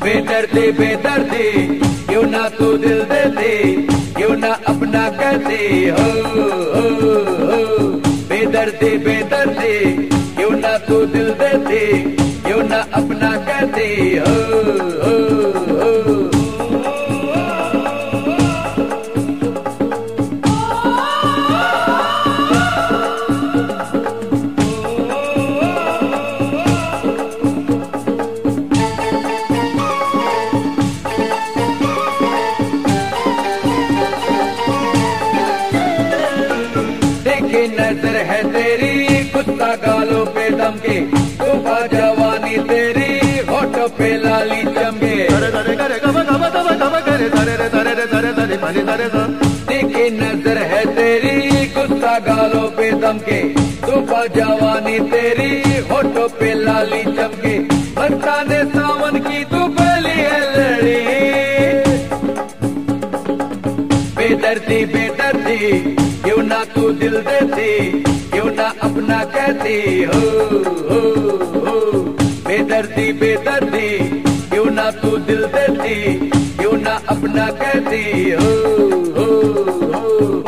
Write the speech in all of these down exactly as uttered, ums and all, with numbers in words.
बेदर्दी बेदर्दी क्यों ना तू दिल दे दे, क्यों ना अपना कहती हो, हो, हो। बेदर्दी बेदर्दी क्यों ना तू दिल दे दे, क्यों ना अपना कहती हो, हो, हो। नजर है तेरी गुस्सा गालों पे दम के, सुबह जवानी तेरी होठों पे लाली चमके। देखी नजर है तेरी गुस्सा गालों पे दम के, सुबह जवानी तेरी होठों पे लाली चमके। बरसाने सावन की तू पहली है लड़ी, बेदर्दी बेदर्दी क्यों ना तू दिल देती, क्यों ना अपना कहती हो, हो, हो। बेदर्दी बेदर्दी क्यों ना तू दिल देती, क्यों ना अपना कहती हो, हो, हो।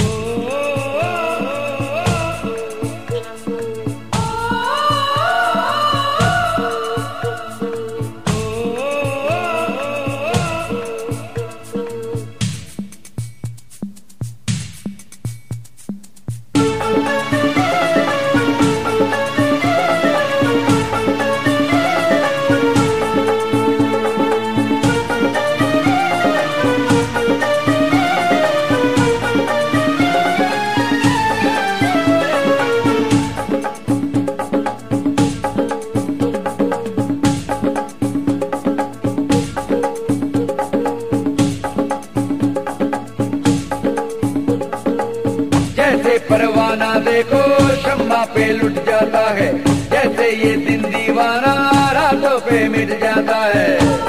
जैसे परवाना देखो शम्मा पे लुट जाता है, जैसे ये दिन दीवाना रातों पे मिट जाता है।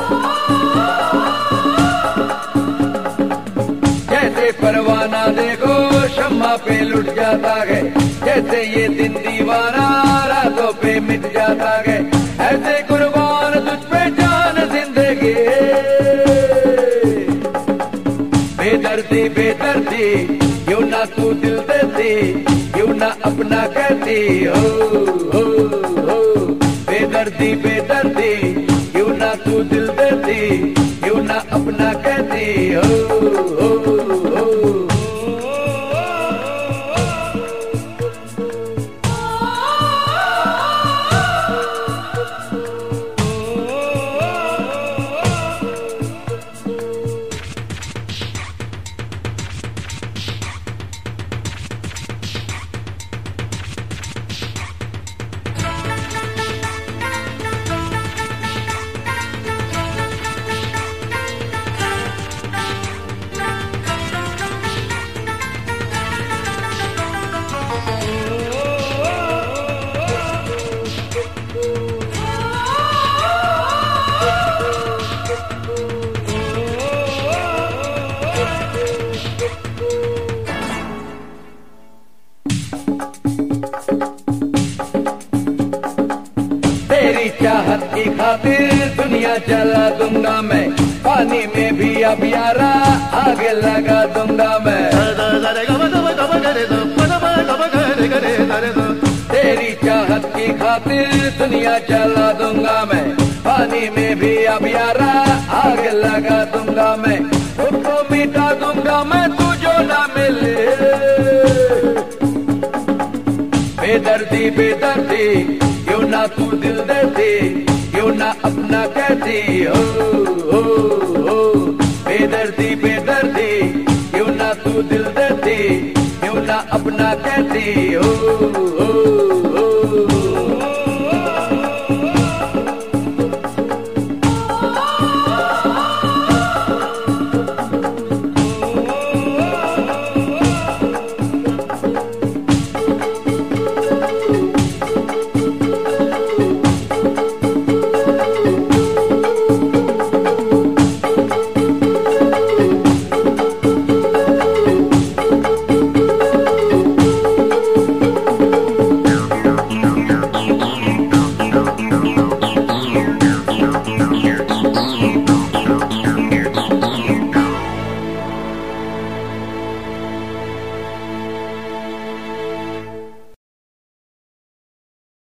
जैसे परवाना देखो शम्मा पे लुट जाता है, जैसे ये दिन दीवाना रातों पे मिट जाता है। ऐसे कुर्बान तुझ पे जान जिंदगी, बेदर्दी बेदर्दी क्यों ना तू दिल देती, क्यों ना अपना कहती हो, हो, हो। बेदर्दी बेदर्दी क्यों ना तू दिल देती, क्यों ना अपना कहती हो, हो, हो। तेरी चाहत की खातिर दुनिया जला दूंगा मैं, पानी में भी अब यारा आगे लगा दूंगा मैं। तेरी चाहत की खातिर दुनिया जला दूंगा मैं, पानी में भी अब यारा आगे लगा दूंगा मैं। खुद को मिटा दूंगा मैं तू जो ना मिले, बेदर्दी बेदर्दी क्यों ना तू दिल देती, क्यों ना अपना कहती हो, हो, हो। बेदर्दी बेदर्दी क्यों ना तू दिल देती, क्यों ना अपना कहती हो, हो।